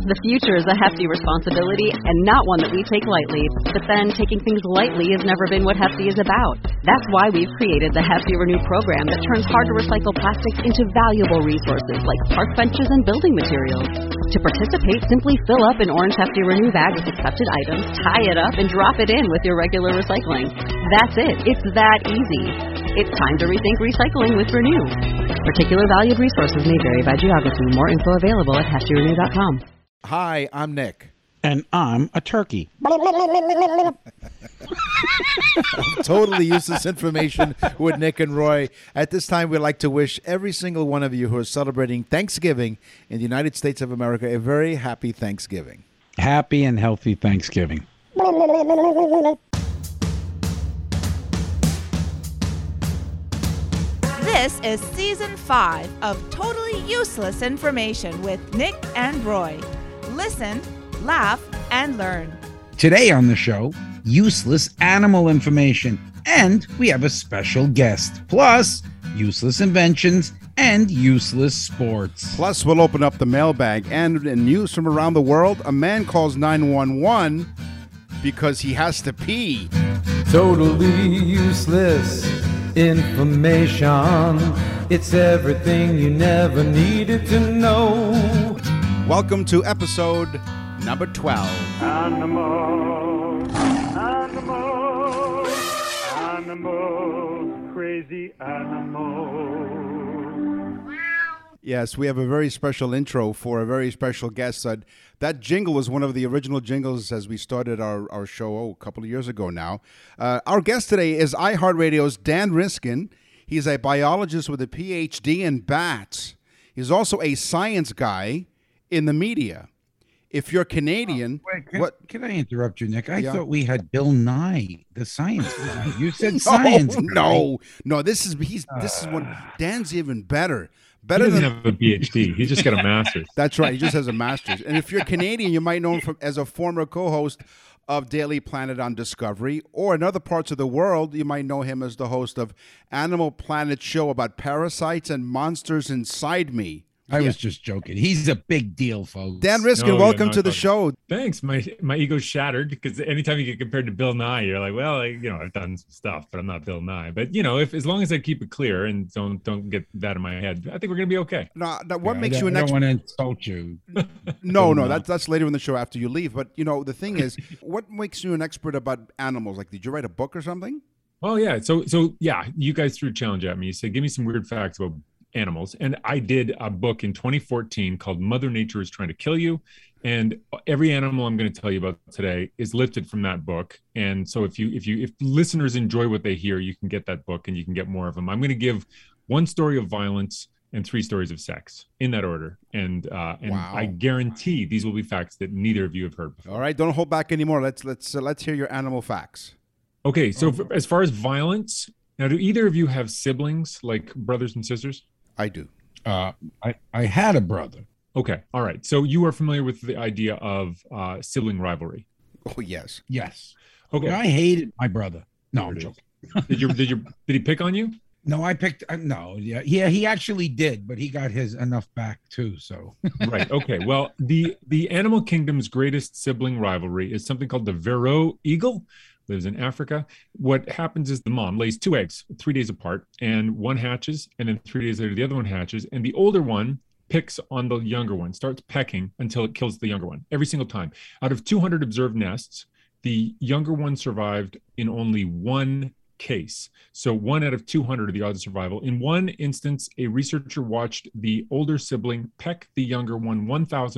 The future is a hefty responsibility and not one that we take lightly. But then, taking things lightly has never been what Hefty is about. That's why we've created the Hefty Renew program that turns hard-to-recycle plastics into valuable resources like park benches and building materials. To participate, simply fill up an orange Hefty Renew bag with accepted items, tie it up, and drop it in with your regular recycling. That's it. It's that easy. It's time to rethink recycling with Renew. Particular valued resources may vary by geography. More info available at heftyrenew.com. Hi, I'm Nick. And I'm a turkey. Totally useless information with Nick and Roy. At this time, we'd like to wish every single one of you who are celebrating Thanksgiving in the United States of America a very happy Thanksgiving. Happy and healthy Thanksgiving. This is Season 5 of Totally Useless Information with Nick and Roy. Listen, laugh, and learn. Today on the show, useless animal information. And we have a special guest. Plus, useless inventions and useless sports. Plus, we'll open up the mailbag. And in news from around the world, a man calls 911 because he has to pee. Totally useless information. It's everything you never needed to know. Welcome to episode number 12. Animals, crazy animals. Yes, we have a very special intro for a very special guest. That jingle was one of the original jingles as we started our show a couple of years ago now. Our guest today is iHeartRadio's Dan Riskin. He's a biologist with a PhD in bats. He's also a science guy in the media. If you're Canadian... Can I interrupt you, Nick? I thought we had Bill Nye, the science guy. You said science. No. This is one... Dan's even better. He doesn't have a PhD. He just got a master's. That's right. He just has a master's. And if you're Canadian, you might know him as a former co-host of Daily Planet on Discovery, or in other parts of the world, you might know him as the host of Animal Planet show about parasites and monsters inside me. I was just joking. He's a big deal, folks. Dan Riskin, welcome to the show. Thanks. My ego's shattered because anytime you get compared to Bill Nye, you're like, well, I've done some stuff, but I'm not Bill Nye. But as long as I keep it clear and don't get that in my head, I think we're gonna be okay. Now, what makes you an expert? I don't want to insult you. No, that's later in the show after you leave. But the thing is, what makes you an expert about animals? Like, did you write a book or something? Oh yeah. So yeah, you guys threw a challenge at me. You said, give me some weird facts about animals. And I did a book in 2014 called Mother Nature is Trying to Kill You. And every animal I'm going to tell you about today is lifted from that book. And so if listeners enjoy what they hear, you can get that book and you can get more of them. I'm going to give one story of violence and 3 stories of sex in that order. And wow. I guarantee these will be facts that neither of you have heard before. All right. Don't hold back anymore. Let's hear your animal facts. Okay. So as far as violence, now, do either of you have siblings, like brothers and sisters? I do. I had a brother. Okay. All right. So you are familiar with the idea of sibling rivalry? Oh, yes. Yes. Okay. I hated my brother. No, I'm joking. Did he pick on you? No, I picked. No. Yeah. He actually did, but he got his enough back too. So. Right. Okay. Well, the animal kingdom's greatest sibling rivalry is something called the Varroa eagle. Lives in Africa. What happens is the mom lays 2 eggs 3 days apart, and one hatches, and then 3 days later the other one hatches, and the older one picks on the younger one, starts pecking until it kills the younger one every single time. Out of 200 observed nests, the younger one survived in only one case. So 1 out of 200 of the odds of survival. In one instance, a researcher watched the older sibling peck the younger one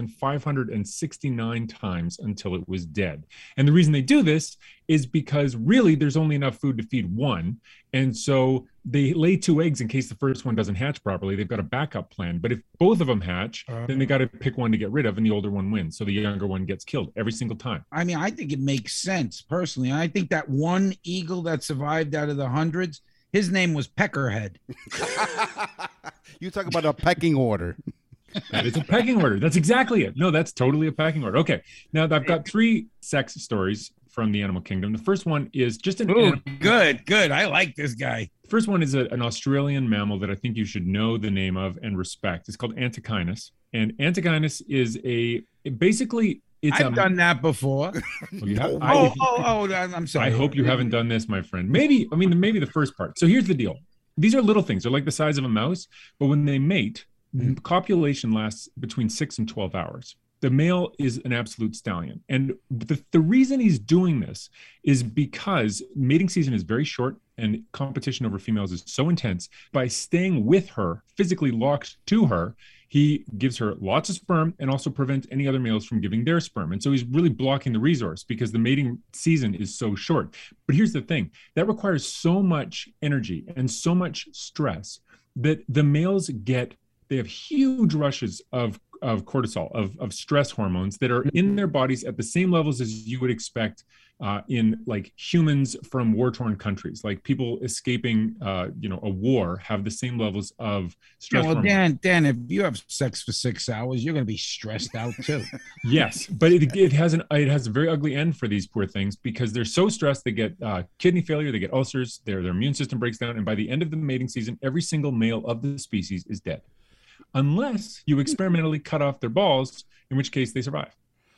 1,569 times until it was dead. And the reason they do this is because really there's only enough food to feed one. And so they lay 2 eggs in case the first one doesn't hatch properly. They've got a backup plan. But if both of them hatch, then they got to pick one to get rid of, and the older one wins. So the younger one gets killed every single time. I mean, I think it makes sense personally. I think that one eagle that survived out of the hundreds, his name was Peckerhead. You talk about a pecking order. It's a pecking order. That's exactly it. No, that's totally a pecking order. Okay. Now I've got 3 sex stories from the animal kingdom. The first one is just an animal. Good. I like this guy. First one is an Australian mammal that I think you should know the name of and respect. It's called Antechinus. And Antechinus is basically it's I've done that before. I'm sorry. I hope you haven't done this, my friend. Maybe the first part. So here's the deal. These are little things. They're like the size of a mouse, but when they mate, copulation lasts between 6 and 12 hours. The male is an absolute stallion. And the reason he's doing this is because mating season is very short and competition over females is so intense. By staying with her, physically locked to her, he gives her lots of sperm and also prevents any other males from giving their sperm. And so he's really blocking the resource because the mating season is so short. But here's the thing, that requires so much energy and so much stress that the males they have huge rushes of cortisol, of stress hormones that are in their bodies at the same levels as you would expect in like humans from war-torn countries. Like people escaping, a war have the same levels of stress. Yeah, well, hormones. Dan, if you have sex for 6 hours, you're going to be stressed out too. Yes, but it has a very ugly end for these poor things because they're so stressed. They get kidney failure, they get ulcers, their immune system breaks down, and by the end of the mating season, every single male of the species is dead. Unless you experimentally cut off their balls, in which case they survive.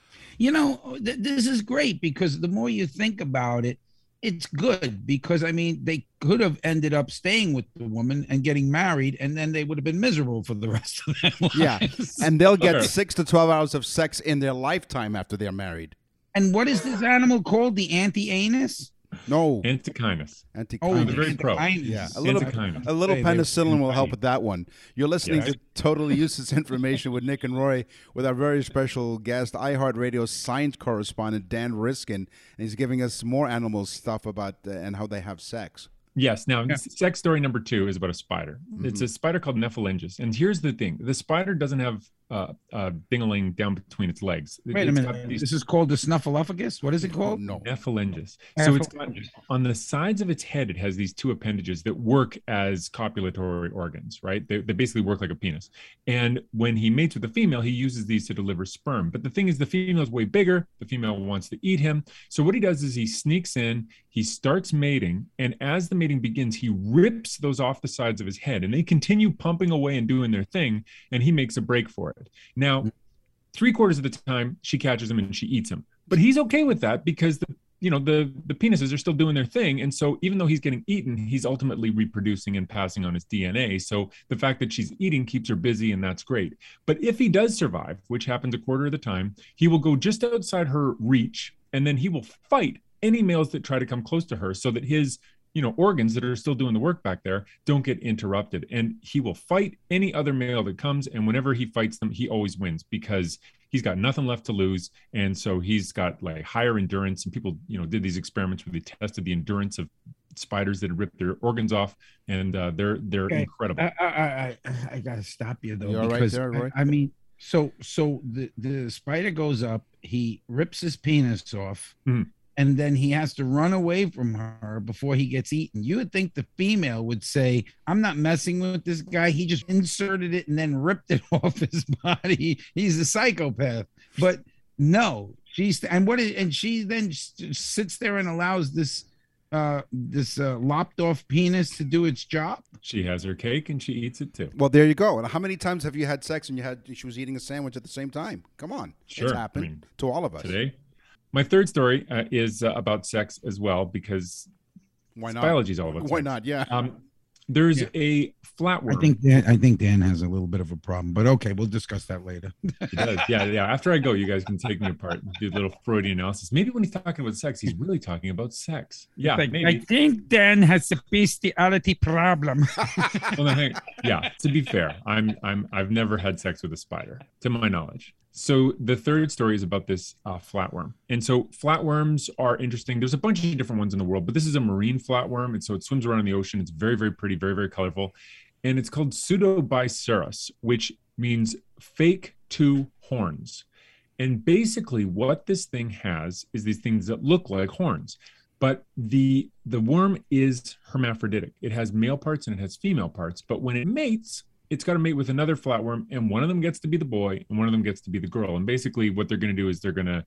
This is great because the more you think about it, it's good because, they could have ended up staying with the woman and getting married, and then they would have been miserable for the rest of their lives. Yeah, and they'll get 6 to 12 hours of sex in their lifetime after they're married. And what is this animal called? The anti-anus? No. Antechinus. Oh, the very pro. Yeah, a little Antechinus. penicillin will help with that one. You're listening to Totally Useless Information with Nick and Roy with our very special guest, iHeartRadio science correspondent Dan Riskin, and he's giving us more animal stuff about and how they have sex. Yes. Now, sex story number 2 is about a spider. Mm-hmm. It's a spider called Nephalingus. And here's the thing. The spider doesn't have a ding-a-ling down between its legs. Wait a minute. This is called the snuffleupagus? What is it called? No. Nephalingus. So it's got, on the sides of its head, it has these 2 appendages that work as copulatory organs, right? They basically work like a penis. And when he mates with the female, he uses these to deliver sperm. But the thing is, the female is way bigger. The female wants to eat him. So what he does is he sneaks in, he starts mating, and as the mating begins, he rips those off the sides of his head, and they continue pumping away and doing their thing, and he makes a break for it. Now, 3/4 of the time, she catches him and she eats him. But he's okay with that because the penises are still doing their thing. And so even though he's getting eaten, he's ultimately reproducing and passing on his DNA. So the fact that she's eating keeps her busy, and that's great. But if he does survive, which happens 1/4 of the time, he will go just outside her reach, and then he will fight any males that try to come close to her so that his organs that are still doing the work back there don't get interrupted. And he will fight any other male that comes. And whenever he fights them, he always wins because he's got nothing left to lose. And so he's got like higher endurance. And people, did these experiments where they tested the endurance of spiders that ripped their organs off. And they're okay. Incredible. I got to stop you though. You're because right there, Roy? So the spider goes up, he rips his penis off. Mm-hmm. And then he has to run away from her before he gets eaten. You would think the female would say, I'm not messing with this guy. He just inserted it and then ripped it off his body. He's a psychopath. But no, she then sits there and allows this lopped off penis to do its job. She has her cake and she eats it too. Well, there you go. And how many times have you had sex and she was eating a sandwich at the same time? Come on. Sure. It's happened to all of us. Today. My third story is about sex as well because why not? Biology is all about sex. Why not? Yeah. There's a flatworm. I think Dan has a little bit of a problem, but okay, we'll discuss that later. He does. Yeah. After I go, you guys can take me apart and do a little Freudian analysis. Maybe when he's talking about sex, he's really talking about sex. Yeah, maybe. I think Dan has a bestiality problem. Yeah. To be fair, I've never had sex with a spider, to my knowledge. So the third story is about this flatworm. And so flatworms are interesting. There's a bunch of different ones in the world, but this is a marine flatworm. And so it swims around in the ocean. It's very, very pretty, very, very colorful. And it's called Pseudobiceros, which means fake 2 horns. And basically what this thing has is these things that look like horns. But the worm is hermaphroditic. It has male parts and it has female parts. But when it mates, it's got to mate with another flatworm, and one of them gets to be the boy and one of them gets to be the girl. And basically what they're going to do is they're going to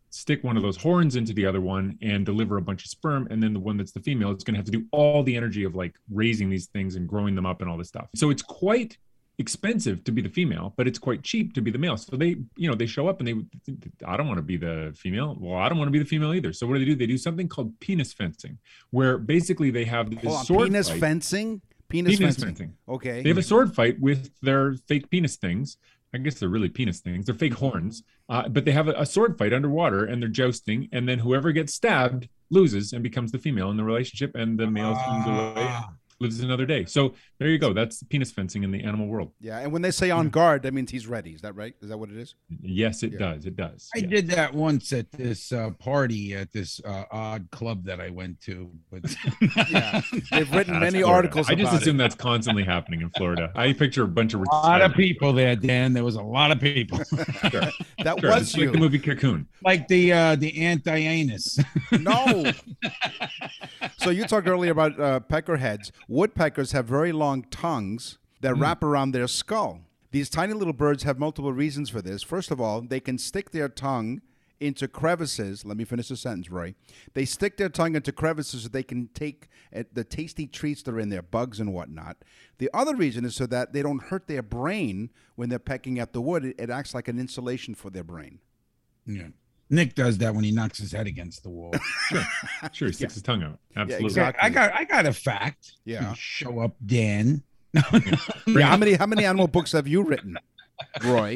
stick one of those horns into the other one and deliver a bunch of sperm. And then the one that's the female is going to have to do all the energy of like raising these things and growing them up and all this stuff. So it's quite expensive to be the female, but it's quite cheap to be the male. So they show up and I don't want to be the female. Well, I don't want to be the female either. So what do? They do something called penis fencing, where basically they have this sword penis fight. Fencing? Penis fencing. Okay. They have a sword fight with their fake penis things. I guess they're really penis things. They're fake horns, but they have a sword fight underwater and they're jousting. And then whoever gets stabbed loses and becomes the female in the relationship, and the male swims away and lives another day. So there you go. That's penis fencing in the animal world. Yeah, and when they say on guard, that means he's ready. Is that right? Is that what it is? Yes, it does. It does. I did that once at this party at this odd club that I went to. But yeah, they've written many Florida. articles I just about assume it. that's constantly happening in Florida. I picture a bunch of a lot of people there, Dan. There was a lot of people. Sure. That Sure. was It's you. like the movie Cocoon. Like the anti-anus. No. So you talked earlier about peckerheads. Woodpeckers have very long tongues that wrap around their skull. These tiny little birds have multiple reasons for this. First of all, they can stick their tongue into crevices. Let me finish the sentence, Roy. They stick their tongue into crevices so they can take the tasty treats that are in there, bugs and whatnot. The other reason is so that they don't hurt their brain when they're pecking at the wood. It acts like an insulation for their brain. Yeah. Nick does that when he knocks his head against the wall. Sure, he sticks his tongue out. Absolutely. exactly. I got a fact. Yeah. Show up, Dan. Yeah, how many animal books have you written, Roy?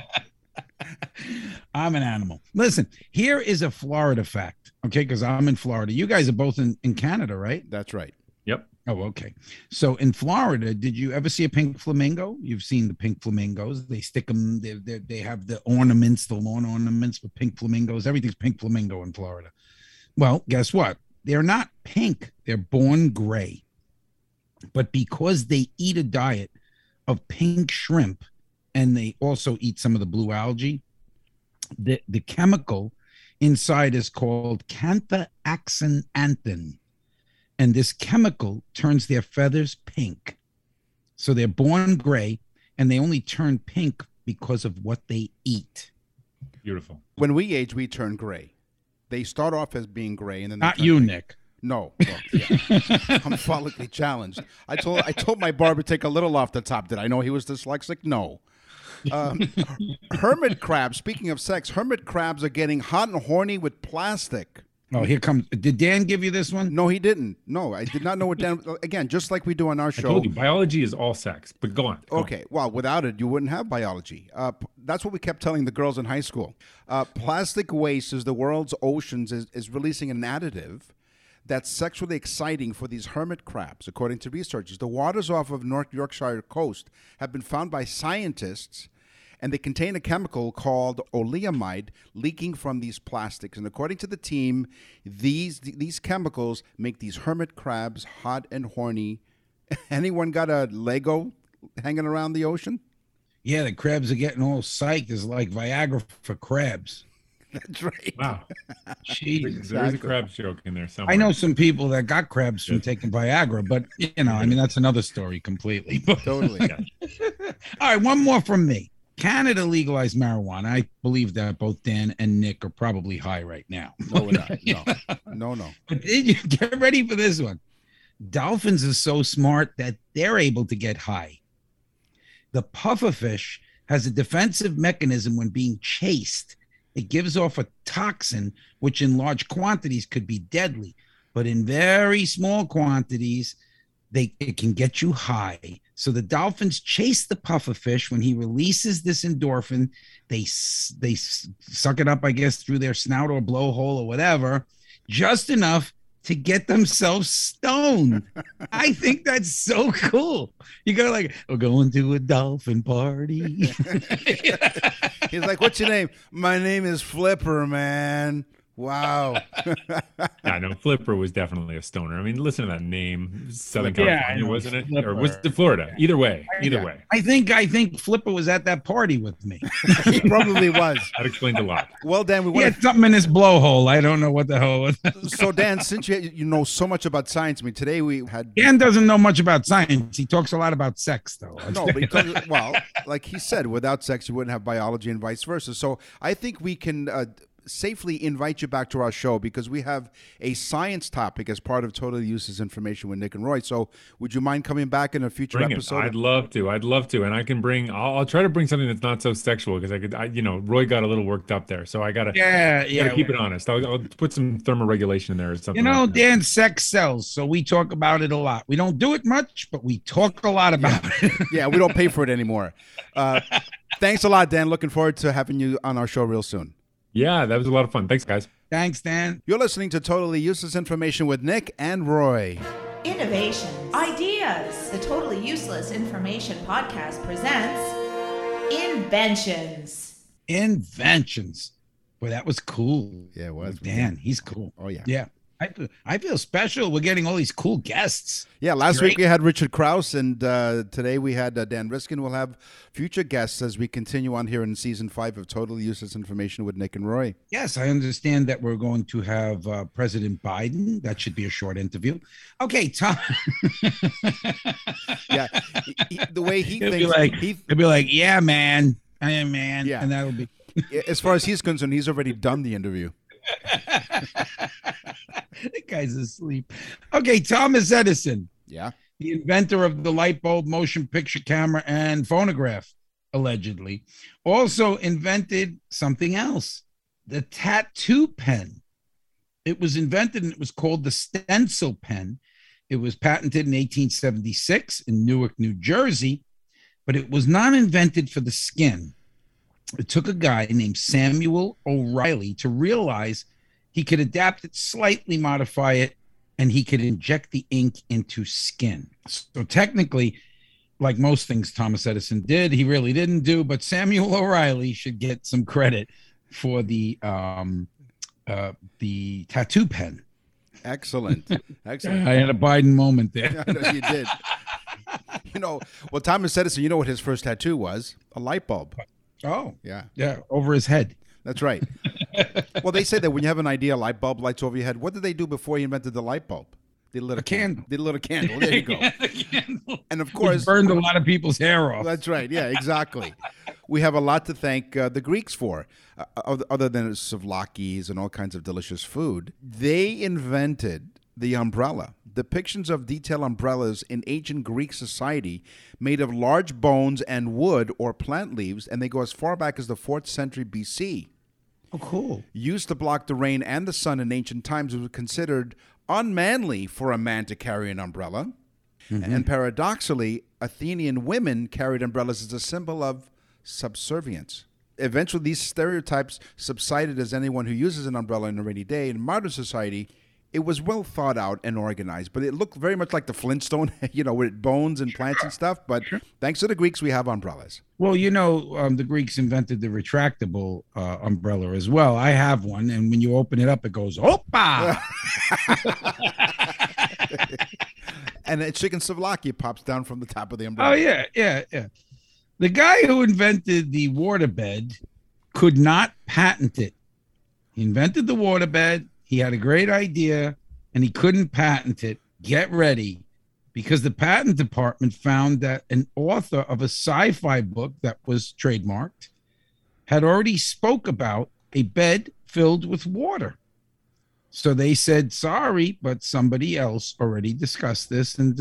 I'm an animal. Listen, here is a Florida fact, okay? Because I'm in Florida. You guys are both in Canada, right? That's right. Yep. Oh, okay. So in Florida, did you ever see a pink flamingo? You've seen the pink flamingos. They stick them. They have the ornaments, the lawn ornaments with pink flamingos. Everything's pink flamingo in Florida. Well, guess what? They're not pink. They're born gray. But because they eat a diet of pink shrimp, and they also eat some of the blue algae, the chemical inside is called canthaxanthin. And this chemical turns their feathers pink. So they're born gray, and they only turn pink because of what they eat. Beautiful. When we age, we turn gray. They start off as being gray, and then they Not turn you, pink. Nick. No, well, yeah. I'm follically challenged. I told my barber to take a little off the top. Did I know he was dyslexic? No. Hermit crabs. Speaking of sex, hermit crabs are getting hot and horny with plastic. Oh, here comes. Did Dan give you this one? No, he didn't. No, I did not know what Dan. Again, just like we do on our I show. told you, biology is all sex. But go on. Go on. Okay, well, without it, you wouldn't have biology. That's what we kept telling the girls in high school. Plastic waste is the world's oceans is releasing an additive that's sexually exciting for these hermit crabs, according to researchers. The waters off of North Yorkshire coast have been found by scientists, and they contain a chemical called oleamide leaking from these plastics. And according to the team, these chemicals make these hermit crabs hot and horny. Anyone got a Lego hanging around the ocean? Yeah, the crabs are getting all psyched. It's like Viagra for crabs. That's right. Wow. Jeez. There's a crab joke in there somewhere. I know some people that got crabs from taking Viagra, but I mean, that's another story completely. Totally. All right, one more from me. Canada legalized marijuana. I believe that both Dan and Nick are probably high right now. No, we're not. No. But did you get ready for this one? Dolphins are so smart that they're able to get high. The pufferfish has a defensive mechanism when being chased. It gives off a toxin, which in large quantities could be deadly, but in very small quantities, it can get you high. So the dolphins chase the pufferfish. When he releases this endorphin, they suck it up, I guess, through their snout or blowhole or whatever, just enough to get themselves stoned. I think that's so cool. You go like, we're going to a dolphin party. He's like, what's your name? My name is Flipper, man. Wow. Yeah, no, Flipper was definitely a stoner. I mean, listen to that name. Southern Yeah, California, I know, wasn't it? Flipper. Or was it Florida? Either way. I think Flipper was at that party with me. He probably was. That explains a lot. Well, Dan, we He want had something in his blowhole. I don't know what the hell it was. So, Dan, since you know so much about science, I mean, today we had Dan doesn't know much about science. He talks a lot about sex, though. no, but he talks, well, like he said, without sex, you wouldn't have biology, and vice versa. So, I think we can safely invite you back to our show because we have a science topic as part of Totally Useless Information with Nick and Roy. So would you mind coming back in a future episode? I'd love to. And I can I'll try to bring something that's not so sexual because Roy got a little worked up there. So I gotta keep it honest. I'll put some thermoregulation in there or something. Dan, sex sells. So we talk about it a lot. We don't do it much, but we talk a lot about it. Yeah, we don't pay for it anymore. Thanks a lot, Dan. Looking forward to having you on our show real soon. Yeah, that was a lot of fun. Thanks, guys. Thanks, Dan. You're listening to Totally Useless Information with Nick and Roy. Innovations, ideas. The Totally Useless Information Podcast presents Inventions. Inventions. Boy, that was cool. Yeah, it was. Dan, he's cool. Oh, yeah. Yeah. I feel special. We're getting all these cool guests. Yeah, last week we had Richard Krause, and today we had Dan Riskin. We'll have future guests as we continue on here in Season 5 of Totally Useless Information with Nick and Roy. Yes, I understand that we're going to have President Biden. That should be a short interview. Okay, Tom. Yeah, the way he thinks. He'll be like, yeah, man. I am, man. Yeah. And that'll be. As far as he's concerned, he's already done the interview. That guy's asleep. Okay, Thomas Edison. Yeah. The inventor of the light bulb, motion picture camera, and phonograph, allegedly, also invented something else, the tattoo pen. It was invented and it was called the stencil pen. It was patented in 1876 in Newark, New Jersey, but it was not invented for the skin. It took a guy named Samuel O'Reilly to realize he could adapt it, slightly modify it, and he could inject the ink into skin. So technically, like most things Thomas Edison did, he really didn't do, but Samuel O'Reilly should get some credit for the tattoo pen. Excellent. Excellent. I had a Biden moment there. I know you did. Thomas Edison, you know what his first tattoo was? A light bulb. Oh, yeah. Yeah, over his head. That's right. Well, they say that when you have an idea, a light bulb lights over your head. What did they do before he invented the light bulb? They lit a candle. They lit a candle. There you go. And of course, it burned a lot of people's hair off. That's right. Yeah, exactly. We have a lot to thank the Greeks for, other than souvlakis and all kinds of delicious food. They invented the umbrella. Depictions of detailed umbrellas in ancient Greek society made of large bones and wood or plant leaves, and they go as far back as the 4th century BC. Oh, cool. Used to block the rain and the sun in ancient times, it was considered unmanly for a man to carry an umbrella. Mm-hmm. And paradoxically, Athenian women carried umbrellas as a symbol of subservience. Eventually, these stereotypes subsided as anyone who uses an umbrella in a rainy day. In modern society, it was well thought out and organized, but it looked very much like the Flintstone, with bones and plants and stuff. But thanks to the Greeks, we have umbrellas. Well, the Greeks invented the retractable umbrella as well. I have one, and when you open it up, it goes, Opa! And a chicken souvlaki pops down from the top of the umbrella. Oh, yeah. The guy who invented the waterbed could not patent it. He invented the waterbed. He had a great idea, and he couldn't patent it. Get ready, because the patent department found that an author of a sci-fi book that was trademarked had already spoke about a bed filled with water. So they said, sorry, but somebody else already discussed this, and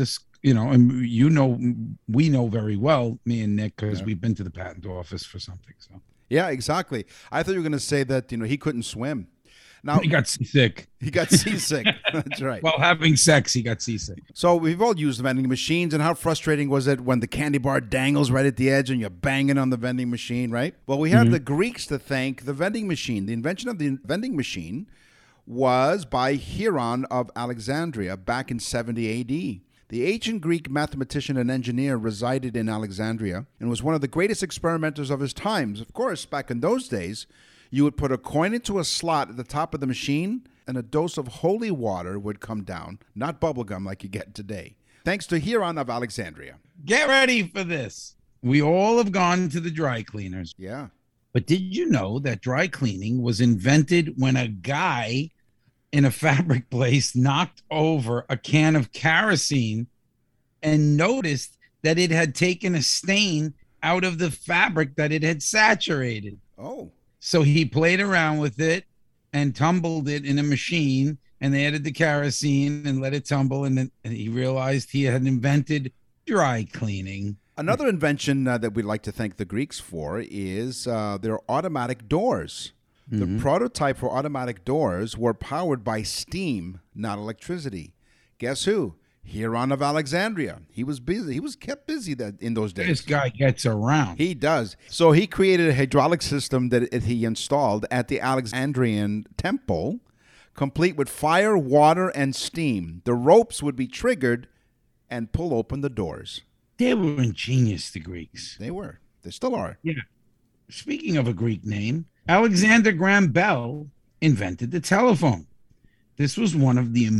we know very well, me and Nick, because we've been to the patent office for something. So yeah, exactly. I thought you were going to say that he couldn't swim. Now, he got seasick. That's right. While having sex, he got seasick. So we've all used vending machines, and how frustrating was it when the candy bar dangles right at the edge and you're banging on the vending machine, right? Well, we have the Greeks to thank the vending machine. The invention of the vending machine was by Hieron of Alexandria back in 70 A.D. The ancient Greek mathematician and engineer resided in Alexandria and was one of the greatest experimenters of his times. Of course, back in those days, you would put a coin into a slot at the top of the machine, and a dose of holy water would come down, not bubblegum like you get today. Thanks to Hieron of Alexandria. Get ready for this. We all have gone to the dry cleaners. Yeah. But did you know that dry cleaning was invented when a guy in a fabric place knocked over a can of kerosene and noticed that it had taken a stain out of the fabric that it had saturated? Oh. So he played around with it, and tumbled it in a machine, and they added the kerosene and let it tumble, and then he realized he had invented dry cleaning. Another invention that we'd like to thank the Greeks for is their automatic doors. The prototype for automatic doors were powered by steam, not electricity. Guess who? Hieron of Alexandria. He was busy. He was kept busy in those days. This guy gets around. He does. So he created a hydraulic system that he installed at the Alexandrian temple, complete with fire, water, and steam. The ropes would be triggered and pull open the doors. They were ingenious, the Greeks. They were. They still are. Yeah. Speaking of a Greek name, Alexander Graham Bell invented the telephone. This was one of the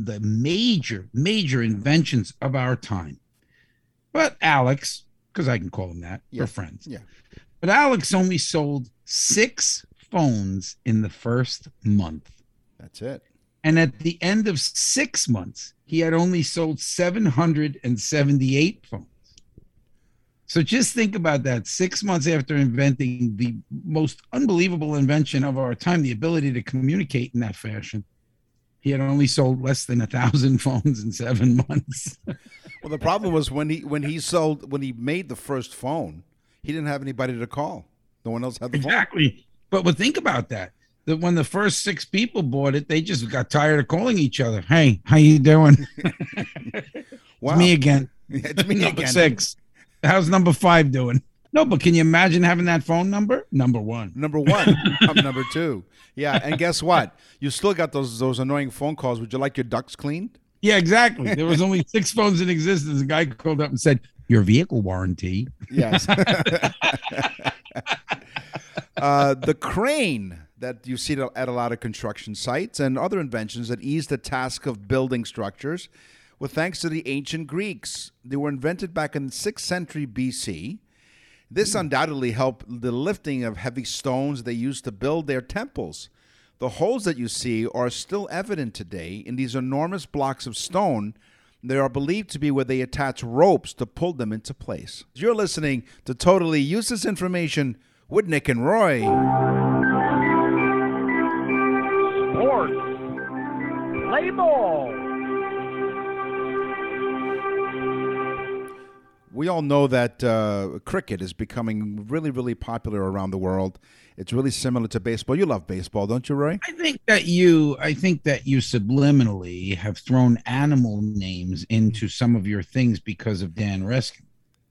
major inventions of our time. But Alex, because I can call him that, we're friends. Yeah. But Alex only sold 6 phones in the first month. That's it. And at the end of 6 months, he had only sold 778 phones. So just think about that. 6 months after inventing the most unbelievable invention of our time, the ability to communicate in that fashion, he had only sold less than 1,000 phones in 7 months. Well, the problem was when he made the first phone, he didn't have anybody to call. No one else had the phone. Exactly. But think about that. That when the first 6 people bought it, they just got tired of calling each other. Hey, how you doing? Wow. It's me again. It's me Number again. 6. How's number 5 doing? No, but can you imagine having that phone number? Number 1. Number 1. I'm number 2. Yeah, and guess what? You still got those annoying phone calls. Would you like your ducts cleaned? Yeah, exactly. There was only 6 phones in existence. A guy called up and said, "Your vehicle warranty." Yes. The crane that you see at a lot of construction sites and other inventions that ease the task of building structures were thanks to the ancient Greeks. They were invented back in the 6th century BC. This undoubtedly helped the lifting of heavy stones they used to build their temples. The holes that you see are still evident today in these enormous blocks of stone. They are believed to be where they attach ropes to pull them into place. You're listening to Totally Useless Information with Nick and Roy. Sports. Play ball. We all know that cricket is becoming really, really popular around the world. It's really similar to baseball. You love baseball, don't you, Roy? I think that you subliminally have thrown animal names into some of your things because of Dan Reskin.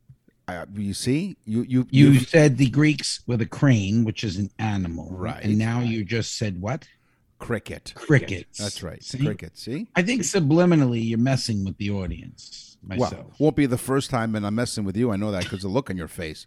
You see, you said the Greeks with a crane, which is an animal, right? And now you just said what? Cricket. That's right. See? Cricket. See, I think subliminally you're messing with the audience. Myself. Well, won't be the first time, and I'm messing with you. I know that because the look on your face.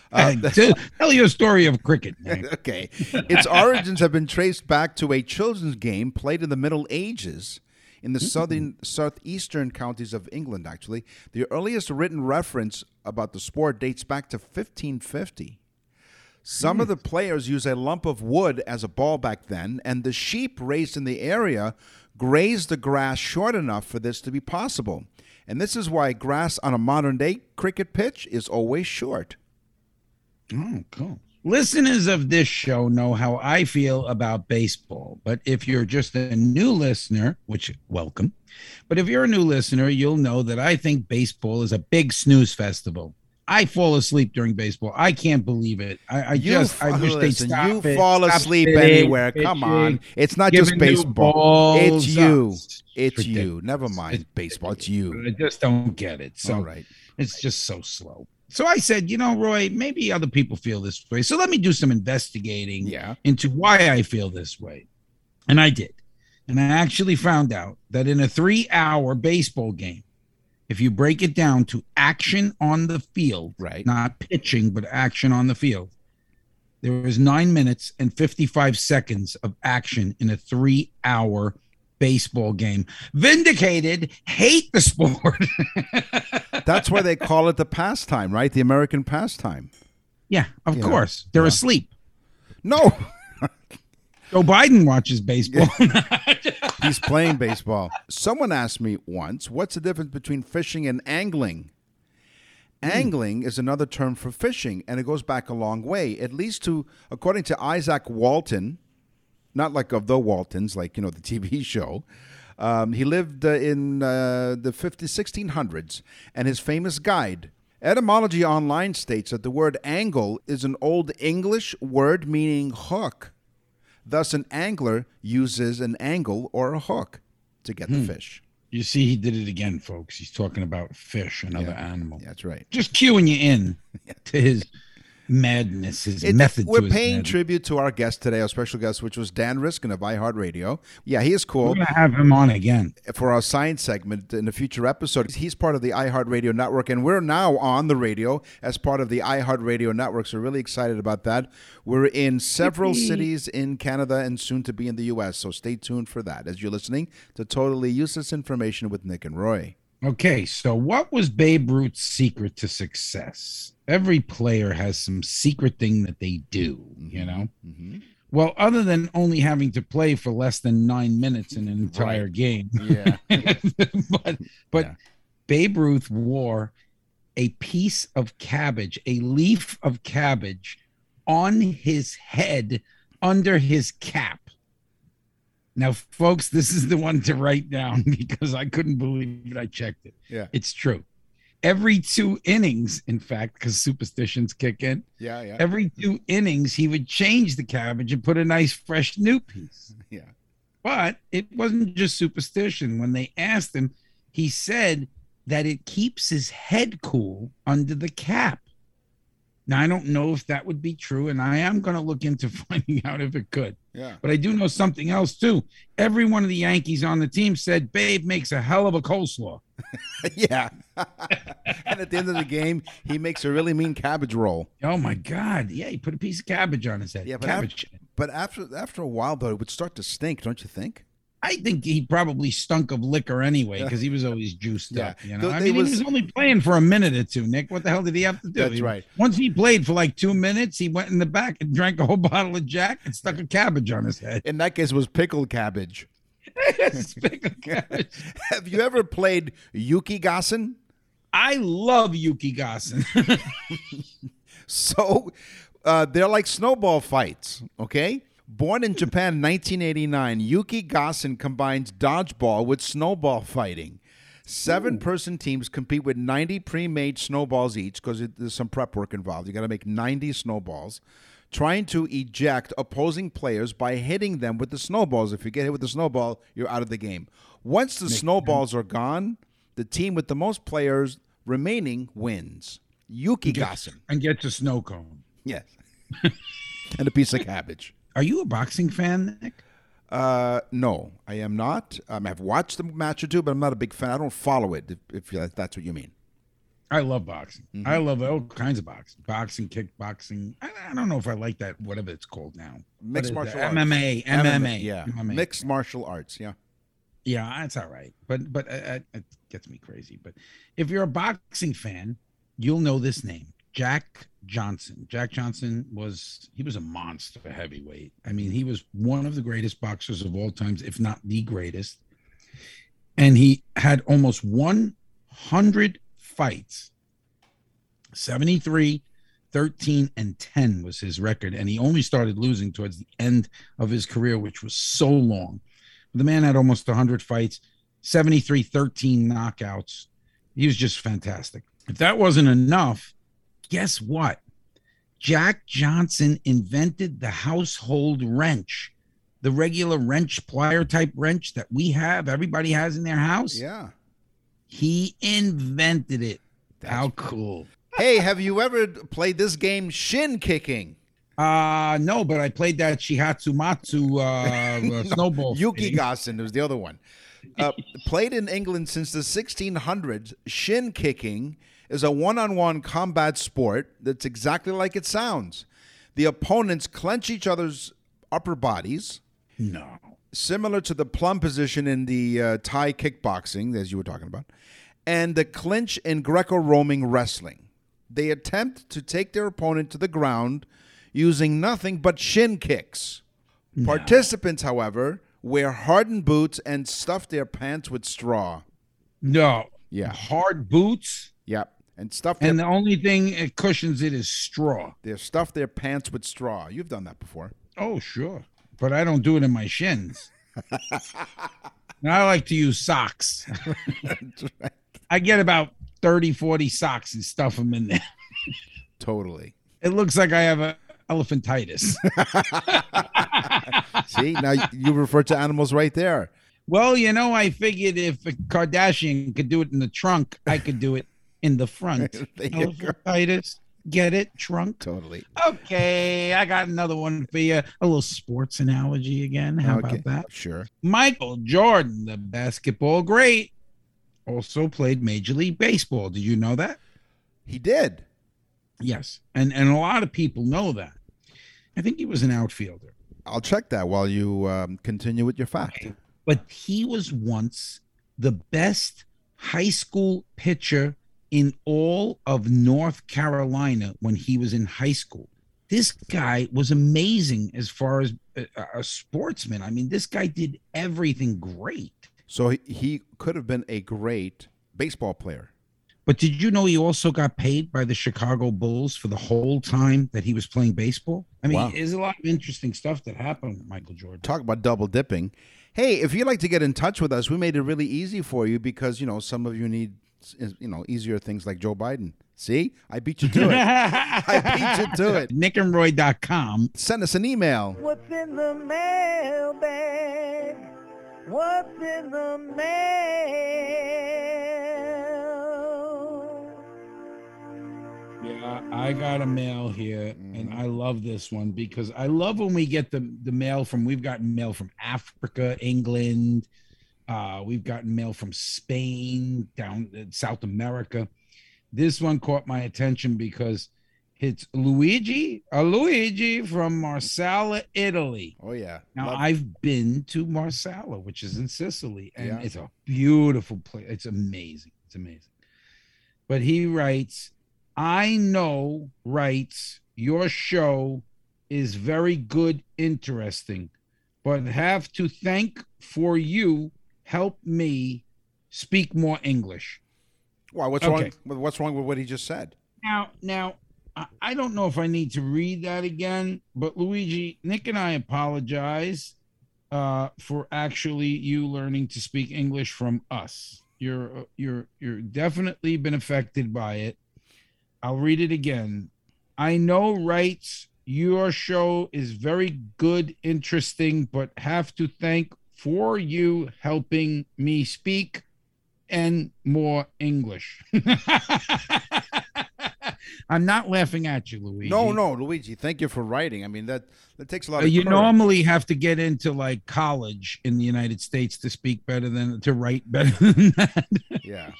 Tell your story of cricket. Okay. Its origins have been traced back to a children's game played in the Middle Ages in the southeastern counties of England, actually. The earliest written reference about the sport dates back to 1550. Some of the players used a lump of wood as a ball back then, and the sheep raised in the area grazed the grass short enough for this to be possible. And this is why grass on a modern-day cricket pitch is always short. Oh, cool. Listeners of this show know how I feel about baseball. But if you're just a new listener, which, welcome. But if you're a new listener, you'll know that I think baseball is a big snooze festival. I fall asleep during baseball. I can't believe it. I wish they'd stop you it. fall Stop asleep it, anywhere. pitching, Come on. It's not just giving new baseball. It's balls. you. It's ridiculous. you. Never mind baseball. It's you. I just don't get it. So All right. it's just so slow. So I said, Roy, maybe other people feel this way. So let me do some investigating into why I feel this way. And I did. And I actually found out that in a 3-hour baseball game, if you break it down to action on the field, right, not pitching, but action on the field, there is 9 minutes and 55 seconds of action in a 3-hour baseball game. Vindicated, hate the sport. That's why they call it the pastime, right? The American pastime. Yeah, of course. They're asleep. No. Joe Biden watches baseball. He's playing baseball. Someone asked me once, what's the difference between fishing and angling? Angling is another term for fishing, and it goes back a long way, at least according to Isaac Walton, not like of the Waltons, like, the TV show. He lived in the 1600s, and his famous guide, Etymology Online, states that the word angle is an Old English word meaning hook. Thus, an angler uses an angle or a hook to get the fish. You see, he did it again, folks. He's talking about fish, another animal. That's right. Just cueing you in to his madness, his method. We're to his paying madness. tribute to our guest today, our special guest, which was Dan Riskin of iHeartRadio. Yeah, he is cool. We're going to have him on again For our science segment in a future episode. He's part of the iHeartRadio network, and we're now on the radio as part of the iHeartRadio network, so really excited about that. We're in several cities in Canada and soon to be in the U.S., so stay tuned for that as you're listening to Totally Useless Information with Nick and Roy. Okay, so what was Babe Ruth's secret to success? Every player has some secret thing that they do, Well, other than only having to play for less than 9 minutes in an entire game. Yeah. but Babe Ruth wore a piece of cabbage, a leaf of cabbage on his head under his cap. Now, folks, this is the one to write down because I couldn't believe it. I checked it. Yeah. It's true. Every 2 innings, in fact, because superstitions kick in. Yeah. Every 2 innings, he would change the cabbage and put a nice, fresh, new piece. Yeah. But it wasn't just superstition. When they asked him, he said that it keeps his head cool under the cap. Now, I don't know if that would be true, and I am going to look into finding out if it could. Yeah. But I do know something else, too. Every one of the Yankees on the team said Babe makes a hell of a coleslaw. Yeah. And at the end of the game, he makes a really mean cabbage roll. Oh, my God. Yeah, he put a piece of cabbage on his head. Yeah, but after a while, though, it would start to stink, don't you think? I think he probably stunk of liquor anyway because he was always juiced up. Yeah. He was only playing for a minute or two, Nick. What the hell did he have to do? That's right. Once he played for like 2 minutes, he went in the back and drank a whole bottle of Jack and stuck a cabbage on his head. In that case, it was pickled cabbage. Pickled cabbage. Have you ever played Yukigassen? I love Yukigassen. So they're like snowball fights, okay? Born in Japan in 1989, Yukigassen combines dodgeball with snowball fighting. 7-person teams compete with 90 pre-made snowballs each because there's some prep work involved. You got to make 90 snowballs, trying to eject opposing players by hitting them with the snowballs. If you get hit with the snowball, you're out of the game. Once the snowballs are gone, the team with the most players remaining wins. Yukigassen. And gets a snow cone. Yes. And a piece of cabbage. Are you a boxing fan, Nick? No, I am not. I've watched a match or two, but I'm not a big fan. I don't follow it, if that's what you mean. I love boxing. Mm-hmm. I love all kinds of boxing. Boxing, kickboxing. I don't know if I like that, whatever it's called now. Mixed martial arts. MMA. Yeah. MMA. Mixed martial arts, yeah. Yeah, that's all right. But it gets me crazy. But if you're a boxing fan, you'll know this name. Jack Johnson. Jack Johnson was a monster heavyweight. I mean, he was one of the greatest boxers of all times, if not the greatest. And he had almost 100 fights. 73, 13, and 10 was his record. And he only started losing towards the end of his career, which was so long. The man had almost 100 fights, 73, 13 knockouts. He was just fantastic. If that wasn't enough, guess what? Jack Johnson invented the household wrench, the regular wrench, plier type wrench that we have, everybody has in their house. Yeah. He invented it. How cool. Hey, have you ever played this game, shin kicking? No, but I played that Shihatsu Matsu snowball. Yukigassen was the other one. Played in England since the 1600s, shin kicking is a one-on-one combat sport that's exactly like it sounds. The opponents clench each other's upper bodies. No. Similar to the plum position in the Thai kickboxing, as you were talking about, and the clinch in Greco-Roman wrestling. They attempt to take their opponent to the ground using nothing but shin kicks. No. Participants, however, wear hardened boots and stuff their pants with straw. No. Yeah. Hard boots? Yep. And the only thing it cushions it is straw. They stuff their pants with straw. You've done that before. Oh, sure. but I don't do it in my shins. And I like to use socks. That's right. I get about 30, 40 socks and stuff them in there. Totally. It looks like I have elephantitis. See, now you refer to animals right there. Well, you know, I figured if a Kardashian could do it in the trunk, I could do it in the front. There you go. Elephantitis. Get it? Trunk. Totally. Okay, I got another one for you. A little sports analogy again. How about that? Sure. Michael Jordan, the basketball great, also played Major League Baseball. Did you know that? He did. Yes. And a lot of people know that. I think he was an outfielder. I'll check that while you continue with your fact. But he was once the best high school pitcher in all of North Carolina when he was in high school. This guy was amazing as far as a sportsman. I mean, this guy did everything great. So he could have been a great baseball player. But did you know he also got paid by the Chicago Bulls for the whole time that he was playing baseball? I mean, Wow. There's a lot of interesting stuff that happened with Michael Jordan. Talk about double dipping. Hey, if you'd like to get in touch with us, we made it really easy for you because, some of you need, easier things like Joe Biden. See? I beat you to it. I beat you to it. NickandRoy.com. Send us an email. What's in the mailbag? What's in the mail? Yeah, I got a mail here, and I love this one because I love when we get the mail we've gotten mail from Africa, England. We've gotten mail from Spain, down in South America. This one caught my attention because it's Luigi from Marsala, Italy. Oh, yeah. Now, I've been to Marsala, which is in Sicily, and Yeah. it's a beautiful place. It's amazing. It's amazing. But he writes, I know, your show is very good, interesting, but have to thank for you help me speak more English. Why? What's Okay. wrong? What's wrong with what he just said? Now, I don't know if I need to read that again, but Luigi, Nick and I apologize for actually you learning to speak English from us. You're definitely been affected by it. I'll read it again. I know, writes, your show is very good, interesting, but have to thank for you helping me speak and more English. I'm not laughing at you, Luigi. No, Luigi. Thank you for writing. I mean, that takes a lot of You courage. normally have to get into like college in the United States to speak better to write better than that. Yeah.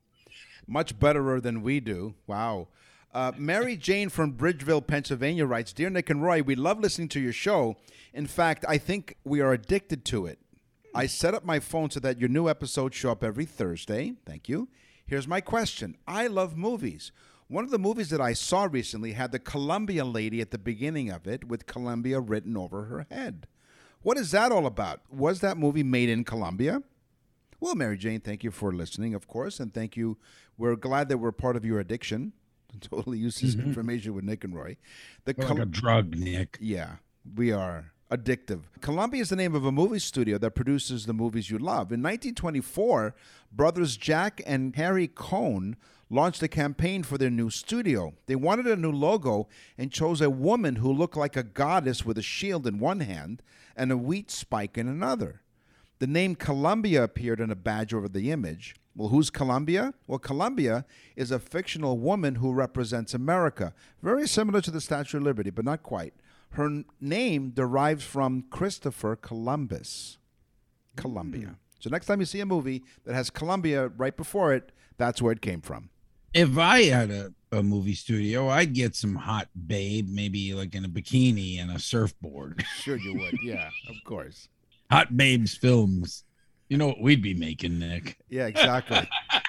Much betterer than we do. Wow. Mary Jane from Bridgeville, Pennsylvania writes, Dear Nick and Roy, we love listening to your show. In fact, I think we are addicted to it. I set up my phone so that your new episodes show up every Thursday. Thank you. Here's my question. I love movies. One of the movies that I saw recently had the Columbia lady at the beginning of it with Columbia written over her head. What is that all about? Was that movie made in Colombia? Well, Mary Jane, thank you for listening, of course, and thank you. We're glad that we're part of your addiction. Totally useless information with Nick and Roy. Like a drug, Nick. Yeah, we are addictive. Columbia is the name of a movie studio that produces the movies you love. In 1924, brothers Jack and Harry Cohn launched a campaign for their new studio. They wanted a new logo and chose a woman who looked like a goddess with a shield in one hand and a wheat spike in another. The name Columbia appeared on a badge over the image. Well, who's Columbia? Well, Columbia is a fictional woman who represents America. Very similar to the Statue of Liberty, but not quite. Her name derives from Christopher Columbus. Columbia. So next time you see a movie that has Columbia right before it, that's where it came from. If I had a movie studio, I'd get some hot babe, maybe like in a bikini and a surfboard. Sure you would. Yeah, of course. Hot Babes Films. You know what we'd be making, Nick. Yeah, exactly.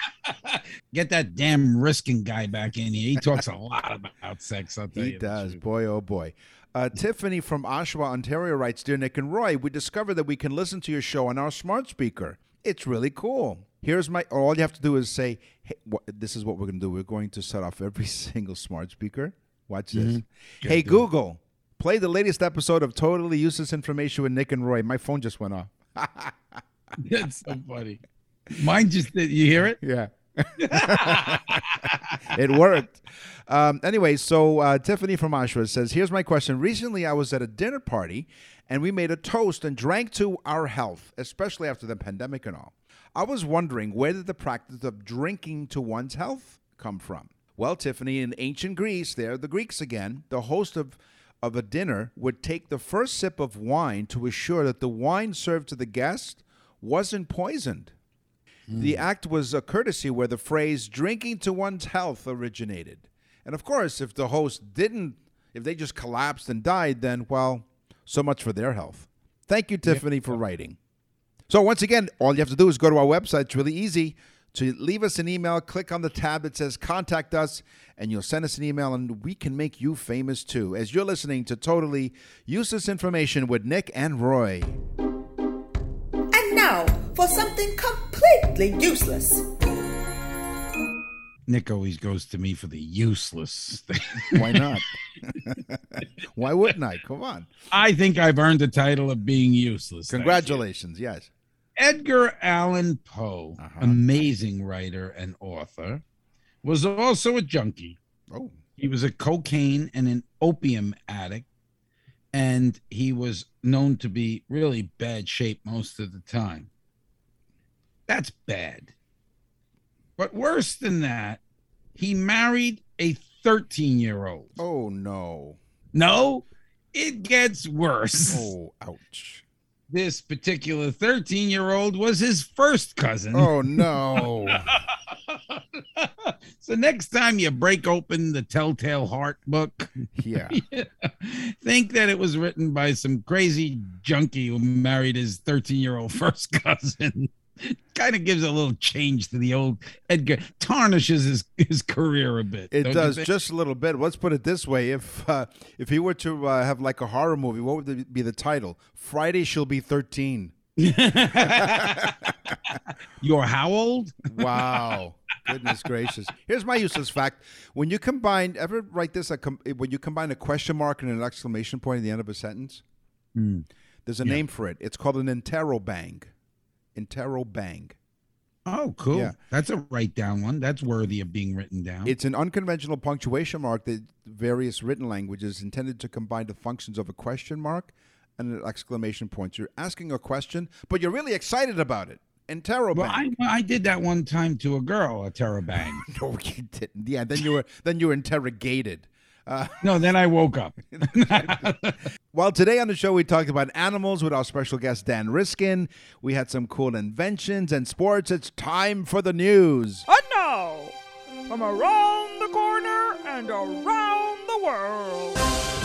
Get that damn Riskin guy back in here. He talks a lot about sex. I'll tell He you. the does. truth. Boy, oh boy. Tiffany from Oshawa, Ontario writes, Dear Nick and Roy, we discovered that we can listen to your show on our smart speaker. It's really cool. Here's all you have to do is say, hey, this is what we're going to do. We're going to set off every single smart speaker. Watch this. Hey, Google, Play the latest episode of Totally Useless Information with Nick and Roy. My phone just went off. That's so funny. Mine just did. You hear it? Yeah. It worked. Anyway, so Tiffany from Oshawa says, here's my question. Recently, I was at a dinner party, and we made a toast and drank to our health, especially after the pandemic and all. I was wondering, where did the practice of drinking to one's health come from? Well, Tiffany, in ancient Greece, there, the Greeks again, the host of a dinner would take the first sip of wine to assure that the wine served to the guest wasn't poisoned. The act was a courtesy where the phrase drinking to one's health originated. And of course, if the host didn't, if they just collapsed and died, then, well, so much for their health. Thank you, Tiffany, for writing. So once again, all you have to do is go to our website. It's really easy to leave us an email. Click on the tab that says Contact Us, and you'll send us an email, and we can make you famous too. As you're listening to Totally Useless Information with Nick and Roy. And now, for something completely useless. Nick always goes to me for the useless thing. Why not? Why wouldn't I? Come on. I think I've earned the title of being useless. Congratulations. Yes. Edgar Allan Poe, amazing writer and author, was also a junkie. Oh. He was a cocaine and an opium addict, and he was known to be really bad shape most of the time. That's bad. But worse than that, he married a 13-year-old. Oh, no. No, it gets worse. Oh, ouch. This particular 13-year-old was his first cousin. Oh, no. So next time you break open the Telltale Heart book, Yeah. think that it was written by some crazy junkie who married his 13-year-old first cousin. Kind of gives a little change to the old Edgar, tarnishes his career a bit. It does, just a little bit. Let's put it this way. If he were to have like a horror movie, what would be the title? Friday She'll Be 13. You're how old? Wow. Goodness gracious. Here's my useless fact. When you combine, ever write this, when you combine a question mark and an exclamation point at the end of a sentence, there's a name for it. It's called an interrobang. Interrobang. Oh, cool. Yeah. That's a write down one. That's worthy of being written down. It's an unconventional punctuation mark that various written languages intended to combine the functions of a question mark and an exclamation point. You're asking a question, but you're really excited about it. Interrobang. Well, I did that one time to a girl, a terrabang. No, you didn't. Yeah, then you were interrogated. No, then I woke up. Well, today on the show, we talked about animals with our special guest, Dan Riskin. We had some cool inventions and sports. It's time for the news. And now, from around the corner and around the world,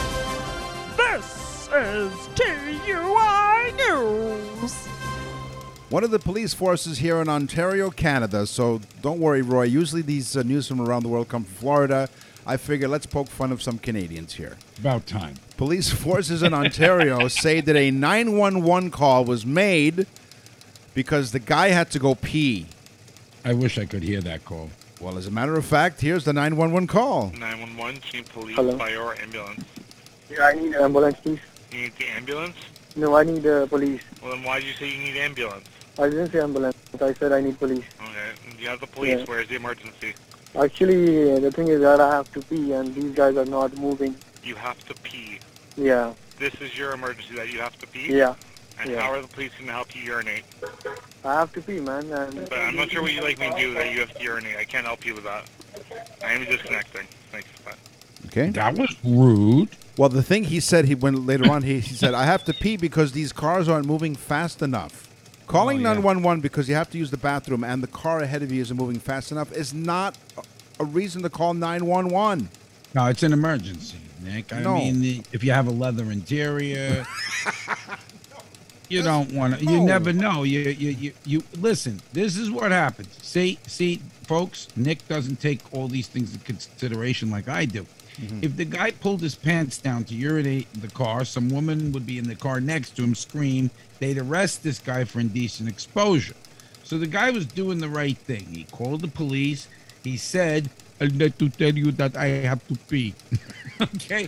this is TUI News. One of the police forces here in Ontario, Canada, so don't worry, Roy. Usually these news from around the world come from Florida. I figure let's poke fun of some Canadians here. About time. Police forces in Ontario say that a 911 call was made because the guy had to go pee. I wish I could hear that call. Well, as a matter of fact, here's the 911 call. 911, team police, Hello. fire, or ambulance. Yeah, I need an ambulance, please. You need the ambulance? No, I need police. Well, then why did you say you need ambulance? I didn't say ambulance. I said I need police. Okay, you have the police. Yeah. Where's the emergency? Actually, the thing is that I have to pee, and these guys are not moving. You have to pee. Yeah. This is your emergency that you have to pee? Yeah. And Yeah. how are the police going to help you urinate? I have to pee, man. And But I'm not sure what you'd like me to do that you have to urinate. I can't help you with that. I am disconnecting. Thanks. Bye. Okay. That was rude. Well, the thing he said, later on, he said, I have to pee because these cars aren't moving fast enough. Calling 911 because you have to use the bathroom and the car ahead of you isn't moving fast enough is not a reason to call 911. No, it's an emergency, Nick. I No. mean, if you have a leather interior, you don't want to. You No. never know. You listen. This is what happens. See, folks. Nick doesn't take all these things into consideration like I do. If the guy pulled his pants down to urinate in the car, some woman would be in the car next to him, scream. They'd arrest this guy for indecent exposure. So the guy was doing the right thing. He called the police. He said, I'd like to tell you that I have to pee. Okay?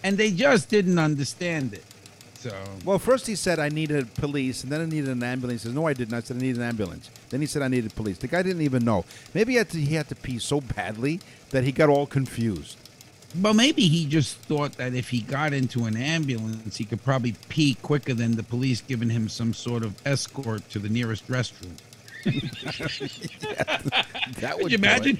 and they just didn't understand it. So, well, first he said I needed police, and then I needed an ambulance. He says, no, I didn't. I said I needed an ambulance. Then he said I needed police. The guy didn't even know. Maybe he had to pee so badly that he got all confused. well, maybe he just thought that if he got into an ambulance, he could probably pee quicker than the police giving him some sort of escort to the nearest restroom. That Could you imagine?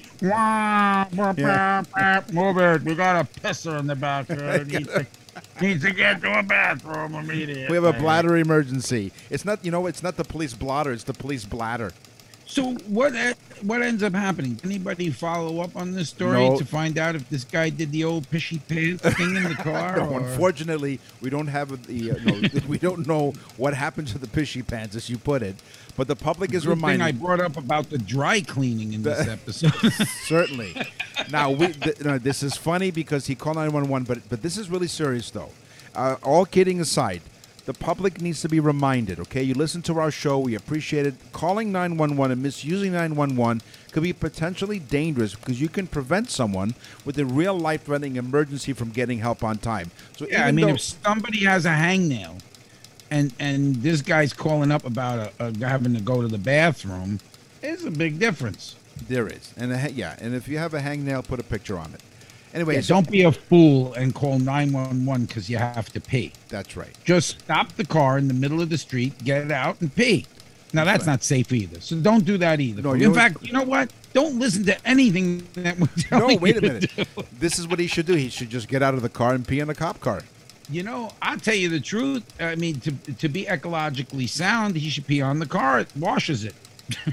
Move it. We got a pisser in the back. Needs to get to a bathroom immediately. We have a bladder emergency. It's not the police blotter. It's the police bladder. So what ends up happening? Anybody follow up on this story No. to find out if this guy did the old pishy pants thing in the car? No, or? unfortunately, we don't have we don't know what happened to the pishy pants, as you put it. But the public is Good thing reminded. I brought up about the dry cleaning in this episode. Certainly. Now, this is funny because he called 911, but this is really serious, though. All kidding aside, the public needs to be reminded, okay? You listen to our show. We appreciate it. Calling 911 and misusing 911 could be potentially dangerous because you can prevent someone with a real life-threatening emergency from getting help on time. So Yeah, I mean, if somebody has a hangnail and this guy's calling up about having to go to the bathroom, there's a big difference. There is. And if you have a hangnail, put a picture on it. Anyway, Yeah, don't be a fool and call 911 because you have to pee. That's right. Just stop the car in the middle of the street, get out, and pee. Now, that's not safe either, so don't do that either. No, In fact, you know what? Don't listen to anything that we're telling you. No, wait a to minute. do. This is what he should do. He should just get out of the car and pee in a cop car. You know, I'll tell you the truth. I mean, to be ecologically sound, he should pee on the car. It washes it.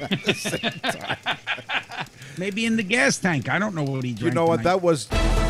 Maybe in the gas tank. I don't know what he drank. You know what? tonight. That was...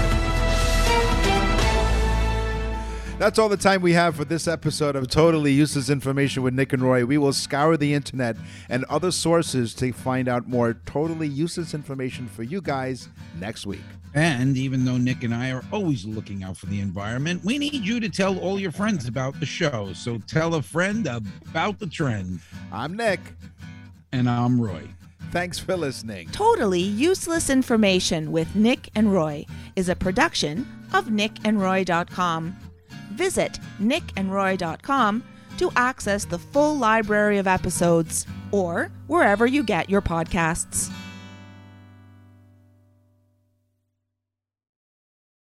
That's all the time we have for this episode of Totally Useless Information with Nick and Roy. We will scour the internet and other sources to find out more totally useless information for you guys next week. And even though Nick and I are always looking out for the environment, we need you to tell all your friends about the show. So tell a friend about the trend. I'm Nick. And I'm Roy. Thanks for listening. Totally Useless Information with Nick and Roy is a production of nickandroy.com. Visit nickandroy.com to access the full library of episodes or wherever you get your podcasts.